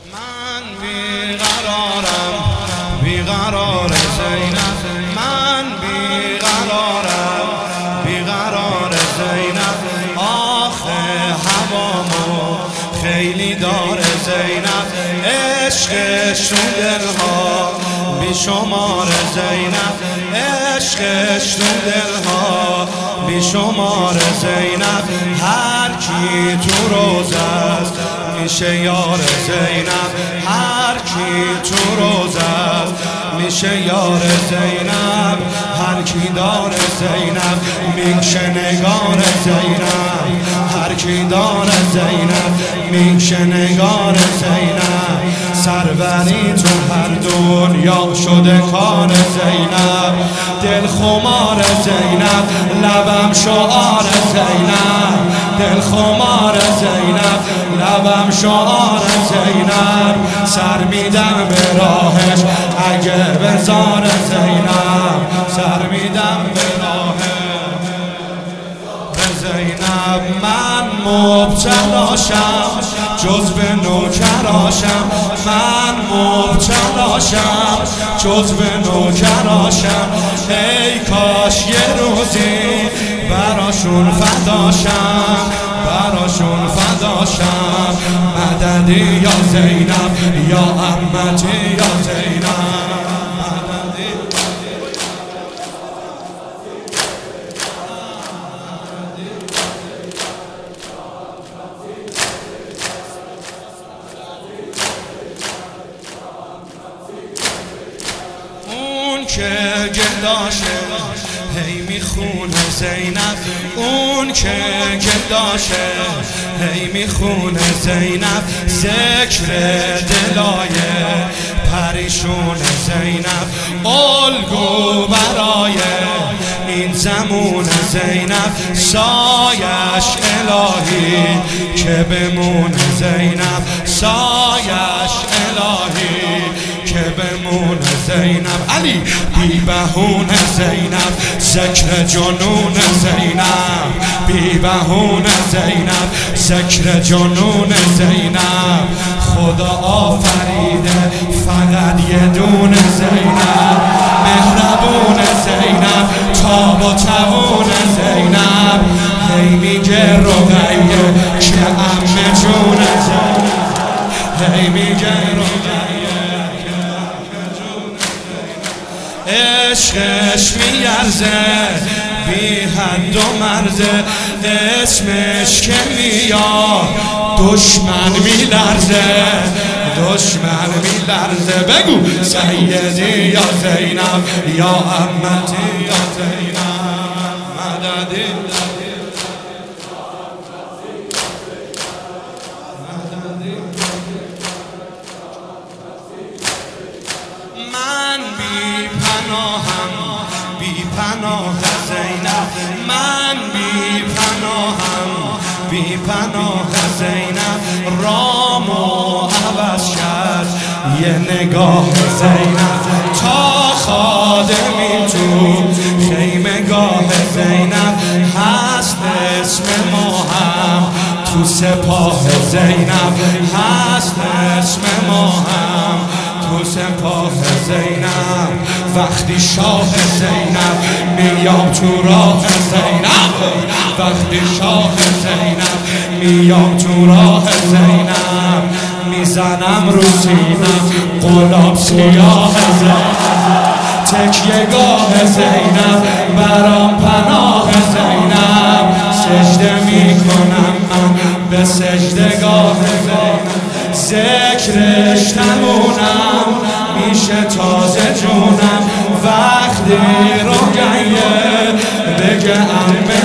من بیقرارم بیقرار زینب، من بیقرارم بیقرار زینب، آخه هوامو خیلی داره زینب، عشقش تو دلها بیشمار زینب، عشقش تو دلها بیشمار زینب، هر کی تو روزه است میشه یار زینب، هر کی تو روزه است میشه یار زینب، هر کی داره زینب میشه نگار زینب، هر کی داره زینب میشه نگار زینب، سروری تو هر دنیا شده کار زینب، دل خمار زینب لبم شعار زینب، دل خمار زینب لبم شعار زینب، سر میدم به راهش اگه بزار زینب، سر میدم به راهش زینب، من مبتلاشم جز به نوکراشم، من مبتلاشم جز به نوکراشم، ای کاش یه روزی براشون فداشم، براشون فداشم، مددی یا زینب یا عمتی یا زینب، که گداشه هی میخونه زینب، اون که گداشه هی میخونه زینب، ذکر دلای پریشون زینب، الگو برای این زمون زینب، سایش الهی که بمون زینب، سایش الهی که بمون زینب، علی بی بهون زینب، ذکر جنون زینب، بی بهون زینب، ذکر جنون زینب، خدا آفریده فقط یه دون زینب، مهربون زینب، تاب و توون زینب، هی میگه رقیه که عمه جون زینب، هی میگه رقیه عشقش میارزه بی حد و مرزه، اسمش که میاد دشمن میلرزه، دشمن میلرزه، بگو سیدی یا زینب یا عمتی یا زینب، مددی من بی پناهم بی پناه زینب، من بی پناهم بی پناه زینب، رامو عوض کرد یه نگاه زینب، تا خادمی تو خیمگاه زینب، هست اسم ما هم تو سپاه زینب، هست اسم ما هم تو سپاه زینب، وقتی شاه زینب میام تو راه زینب، وقتی شاه زینب میام تو راه زینب، میزنم رو سینم غلام سیاه زینب، تکیه گاه زینب برام پناه زینب، سجده میکنم من به سجدگاه زینب، ذکرش تمونم میشه تازه جونم، وقتی رو گیه بگه